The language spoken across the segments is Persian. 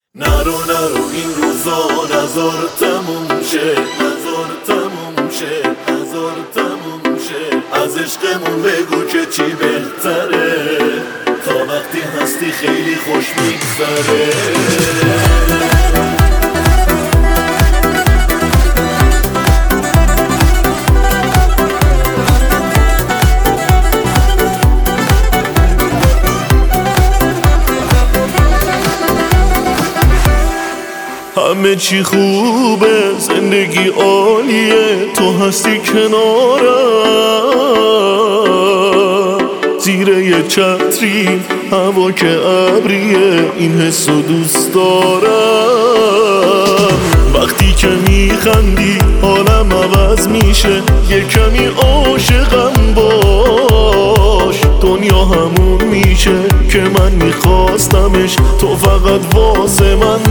نرو این روزا نزار تموم شه، نزار تموم شه، نزار تموم شه. از عشقمون بگو که چی بهتره، تا وقتی هستی خیلی خوش میگذره. همه چی خوبه، زندگی عالیه، تو هستی کنارم. زیر یه چتری هوا که ابریه، این حسو دوست دارم. وقتی که میخندی حالم عوض میشه، یه کمی عاشقم باش. دنیا همون میشه که من میخواستمش، تو فقط واسه من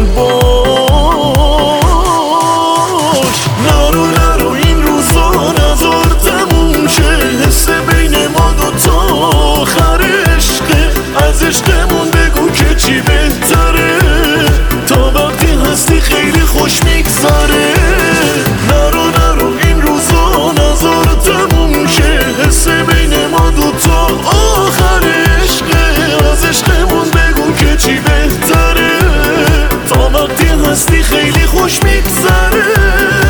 باش. نرو این روزا نزار تموم شه، حس بین ما دوتا آخر عشقه. از عشقمون بگو که چی بهتره، تا وقتی هستی خیلی خوش میگذره. نرو این روزا نزار تموم شه، حس بین ما دوتا آخر عشقه. از عشقمون بگو که چی بهتره، تا وقتی هستی خیلی خوش میگذره.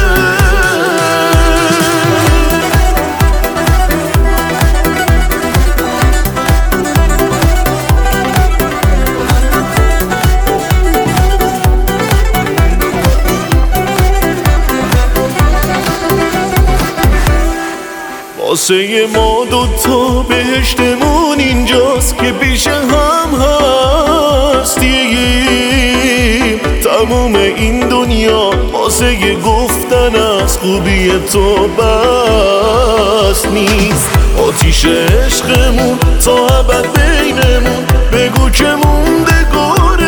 واسه ما دوتا بهشتمون اینجاست که پیش هم هستیم. تموم این دنیا واسه یه گفتن از خوبی تو بس نیست. آتیش عشقمون تا ابد بینمون، بگو که موندگار